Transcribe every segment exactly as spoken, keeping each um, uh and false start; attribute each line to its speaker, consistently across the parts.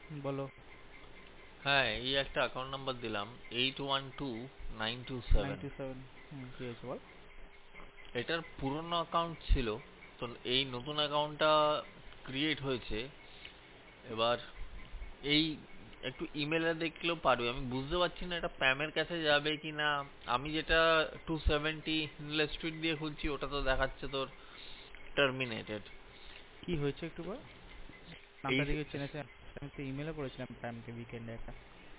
Speaker 1: বলো।
Speaker 2: হ্যাঁ, এই একটা অ্যাকাউন্ট নাম্বার দিলাম, eight one two nine two
Speaker 1: nine
Speaker 2: seven.
Speaker 1: Two seven হুম, কি হয়েছে বল।
Speaker 2: এটার পুরনো অ্যাকাউন্ট ছিল, তো এই নতুন অ্যাকাউন্টটা ক্রিয়েট হয়েছে। এবার এই একটু ইমেলে দেখলেও পারবে, আমি বুঝতে পারছি না এটা প্যামের কাছে যাবে কি না। আমি যেটা টু সেভেন্টি হিনলে স্ট্রিট দিয়ে খুলছি, ওটা তো দেখাচ্ছে তোর টার্মিনেটেড।
Speaker 1: কি হয়েছে একটু বল,
Speaker 2: এই
Speaker 1: নামটা দেখে চেনেছে। আমি তো ইমেলে করেছিলাম প্যামকে উইকেন্ডে একটা।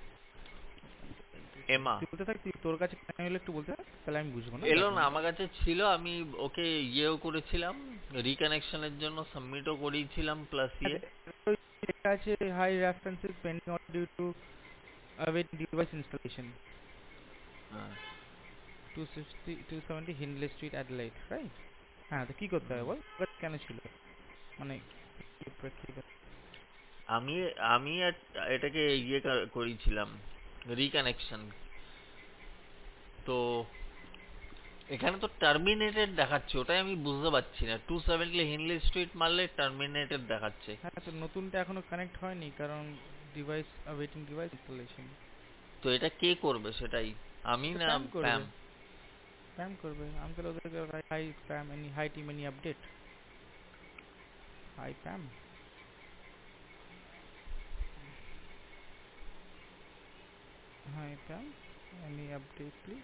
Speaker 2: এমা
Speaker 1: তুই বলতে থাক, তুই তোর কাছে কেন এলো একটু বলতে থাক, তাহলে আমি বুঝবো না
Speaker 2: এলো না,
Speaker 1: ব্যাকগ্রাউন্ডটা।
Speaker 2: আমার কাছে ছিল। আমি ওকে ইয়েও করেছিলাম, রিকানেকশনের জন্য সাবমিটও করিয়েছিলাম, প্লাস ইয়ে।
Speaker 1: লেখা আছে hi references pending or due to await device installation.
Speaker 2: হ্যাঁ।
Speaker 1: Two sixty two seventy Hindley street Adelaide, right? হ্যাঁ, তো কি করতে হবে
Speaker 2: হুম।
Speaker 1: বল, ওটা কেন ছিল, মানে কি প্রেক্ষিতে?
Speaker 2: আমি আমি এট- এটাকে ইয়ে কা- করিয়েছিলাম, রিকানেকশন। তো এখানে তো টার্মিনেটেড দেখাচ্ছে, ওটাই আমি বুঝতে পারছি না। টু সেভেন্টি হিনলি স্ট্রিট মারলে টার্মিনেটেড দেখাচ্ছে।
Speaker 1: হ্যাঁ, তো নতুনটা এখনো কানেক্ট হয়নি কারণ ডিভাইস awaiting ডিভাইস ইনস্টলেশন।
Speaker 2: তো এটা কে করবে সেটাই, আমি
Speaker 1: এটা
Speaker 2: না
Speaker 1: প্যাম করবে।
Speaker 2: প্যাম?
Speaker 1: প্যাম করবে, আমি তাহলে ওদেরকে hi Pam any hi team any update, hi Pam, hi Pam, any update please.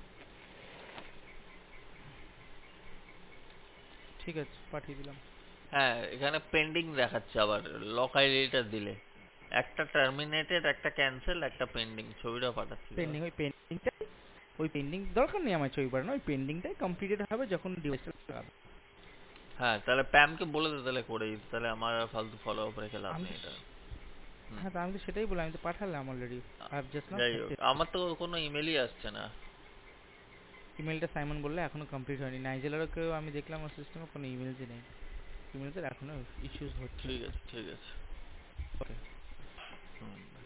Speaker 1: ঠিক আছে, পাঠিয়ে দিলাম।
Speaker 2: হ্যাঁ, এখানে পেন্ডিং দেখাচ্ছে আবার, লক আইডিটা দিলে একটা টার্মিনেটেড, একটা ক্যান্সেল, একটা পেন্ডিং। ছবিটা পাঠাচ্ছি দাঁড়া।
Speaker 1: পেন্ডিং, ওই পেন্ডিংটা, ওই পেন্ডিং দরকার নেই আমার ছবি পাঠানো, ওই পেন্ডিংটাই কমপ্লিটেড হবে যখন ডিভাইসটা লাগাবে।
Speaker 2: হ্যাঁ, তাহলে প্যামকে বলে দে তাহলে করে দিতে, তাহলে আমার আর ফালতু ফলো আপ রেখে লাভ
Speaker 1: আমি
Speaker 2: নেই
Speaker 1: তো
Speaker 2: এটা।
Speaker 1: স-
Speaker 2: হুম।
Speaker 1: হ্যাঁ, তো আমি তো সেটাই বললাম, আমি তো পাঠালাম already. I have just now
Speaker 2: যাই
Speaker 1: সেন্ট
Speaker 2: হোক,
Speaker 1: ইট।
Speaker 2: আমার তো কোনো ইমেলই আসছে না।
Speaker 1: ইমেলটা সাইমন বললে এখনো কমপ্লিট হয়নি, নাইজেলেরও কেউ আমি দেখলাম ওর সিস্টেমে কোনো ইমেলসই নেই, ইমেলসের এখনো ইস্যুস হচ্ছে।
Speaker 2: ঠিক আছে, ঠিক আছে।
Speaker 1: ওকে।
Speaker 2: হুম।